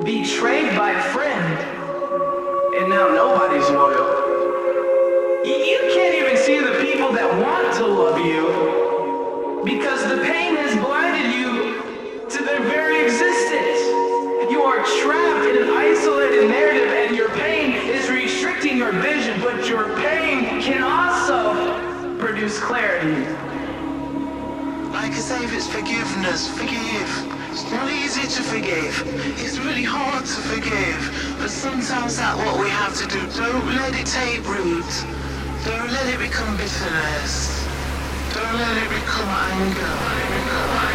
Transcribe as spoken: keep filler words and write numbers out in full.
betrayed by a friend, and now nobody's loyal. You, you can't even see the people that want to love you because the pain has blinded you to their very existence. You are trapped in an isolated narrative and your pain is restricting your vision, but your pain can also produce clarity. Like I say, if it's forgiveness, forgive. It's not easy to forgive. It's really hard to forgive. But sometimes that's what we have to do. Don't let it take root. Don't let it become bitterness. Don't let it become anger.